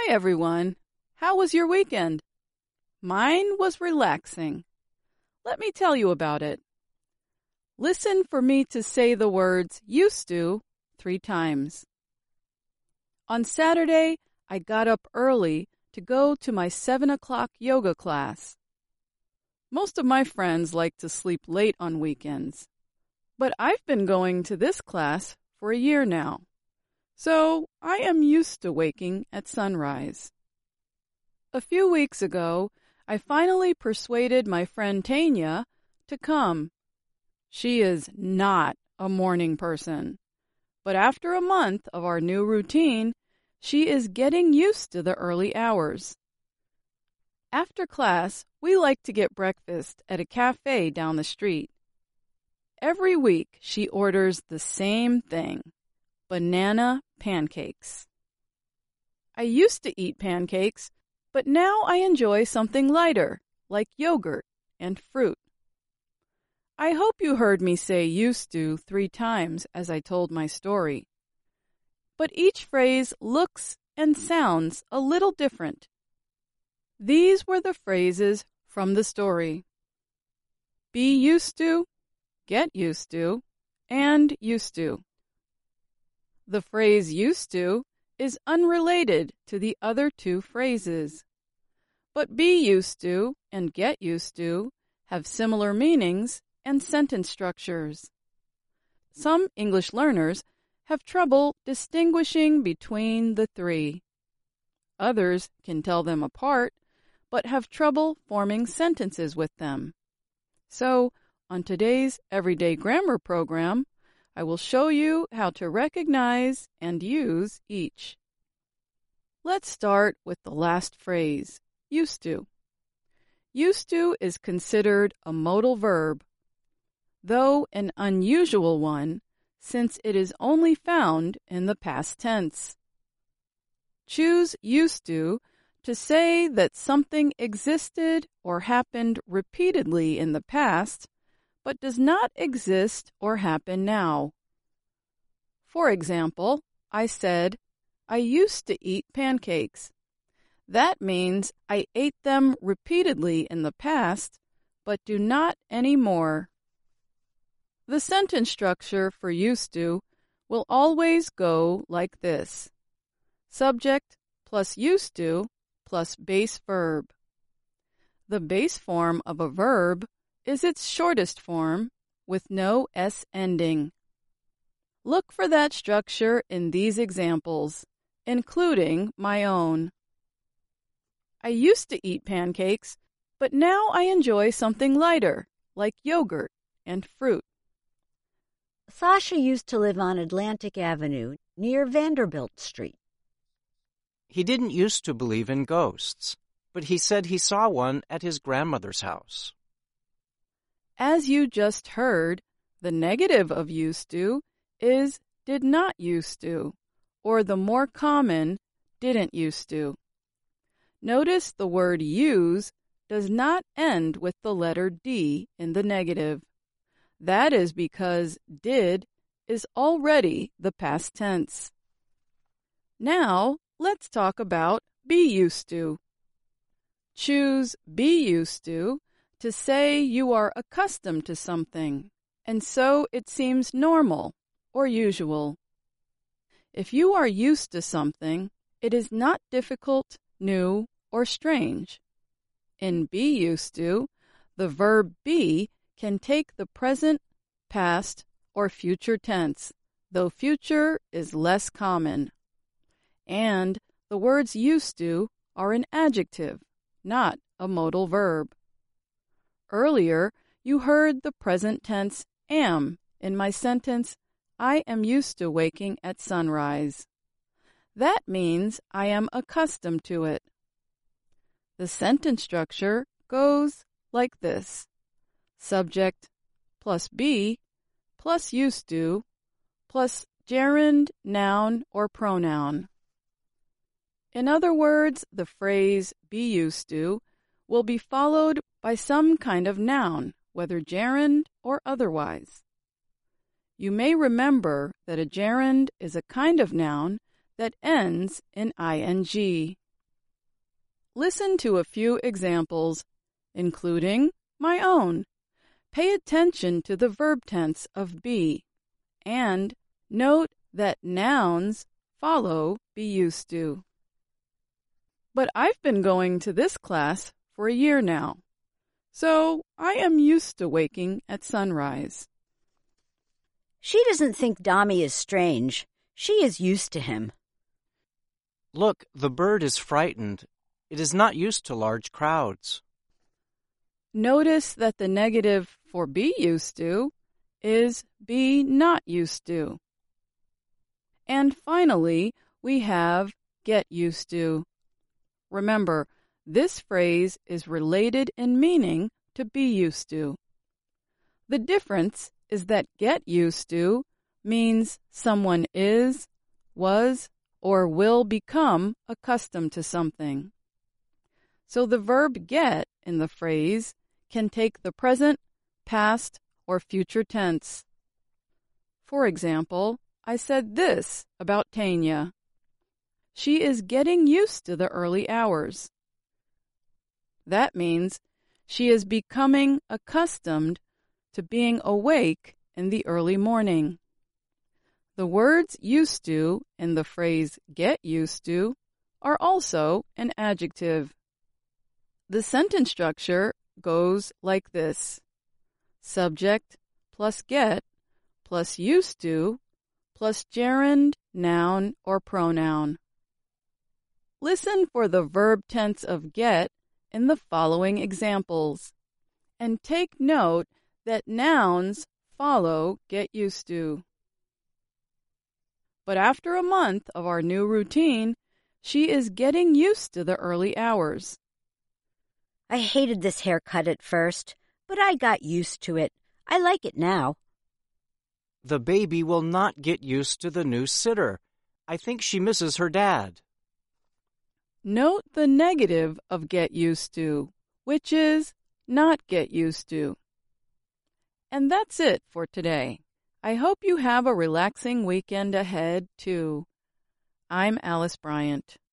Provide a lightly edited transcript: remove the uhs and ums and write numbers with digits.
Hi, everyone. How was your weekend? Mine was relaxing. Let me tell you about it. Listen for me to say the words used to 3 times. On Saturday, I got up early to go to my 7 o'clock yoga class. Most of my friends like to sleep late on weekends, but I've been going to this class for a year now, so I am used to waking at sunrise. A few weeks ago, I finally persuaded my friend Tanya to come. She is not a morning person, but after a month of our new routine, she is getting used to the early hours. After class, we like to get breakfast at a cafe down the street. Every week, she orders the same thing: banana pancakes. I used to eat pancakes, but now I enjoy something lighter, like yogurt and fruit. I hope you heard me say used to 3 times as I told my story. But each phrase looks and sounds a little different. These were the phrases from the story: be used to, get used to, and used to. The phrase used to is unrelated to the other 2 phrases. But be used to and get used to have similar meanings and sentence structures. Some English learners have trouble distinguishing between the 3. Others can tell them apart, but have trouble forming sentences with them. So, on today's Everyday Grammar program, I will show you how to recognize and use each. Let's start with the last phrase, used to. Used to is considered a modal verb, though an unusual one since it is only found in the past tense. Choose used to say that something existed or happened repeatedly in the past, but does not exist or happen now. For example, I said, I used to eat pancakes. That means I ate them repeatedly in the past, but do not anymore. The sentence structure for used to will always go like this: subject plus used to plus base verb. The base form of a verb is its shortest form with no S ending. Look for that structure in these examples, including my own. I used to eat pancakes, but now I enjoy something lighter, like yogurt and fruit. Sasha used to live on Atlantic Avenue near Vanderbilt Street. He didn't used to believe in ghosts, but he said he saw one at his grandmother's house. As you just heard, the negative of used to is did not used to, or the more common didn't used to. Notice the word use does not end with the letter D in the negative. That is because did is already the past tense. Now, let's talk about be used to. Choose be used to say you are accustomed to something, and so it seems normal or usual. If you are used to something, it is not difficult, new, or strange. In be used to, the verb be can take the present, past, or future tense, though future is less common. And the words used to are an adjective, not a modal verb. Earlier, you heard the present tense am in my sentence, I am used to waking at sunrise. That means I am accustomed to it. The sentence structure goes like this: subject plus be plus used to plus gerund, noun, or pronoun. In other words, the phrase be used to will be followed by some kind of noun, whether gerund or otherwise. You may remember that a gerund is a kind of noun that ends in ing. Listen to a few examples, including my own. Pay attention to the verb tense of be, and note that nouns follow be used to. But I've been going to this class for a year now, so I am used to waking at sunrise. She doesn't think Dami is strange. She is used to him. Look, the bird is frightened. It is not used to large crowds. Notice that the negative for be used to is be not used to. And finally, we have get used to. Remember, this phrase is related in meaning to be used to. The difference is that get used to means someone is, was, or will become accustomed to something. So the verb get in the phrase can take the present, past, or future tense. For example, I said this about Tanya. She is getting used to the early hours. That means she is becoming accustomed to being awake in the early morning. The words used to in the phrase get used to are also an adjective. The sentence structure goes like this: subject plus get plus used to plus gerund, noun, or pronoun. Listen for the verb tense of get in the following examples, and take note that nouns follow get used to. But after a month of our new routine, she is getting used to the early hours. I hated this haircut at first, but I got used to it. I like it now. The baby will not get used to the new sitter. I think she misses her dad. Note the negative of get used to, which is not get used to. And that's it for today. I hope you have a relaxing weekend ahead, too. I'm Alice Bryant.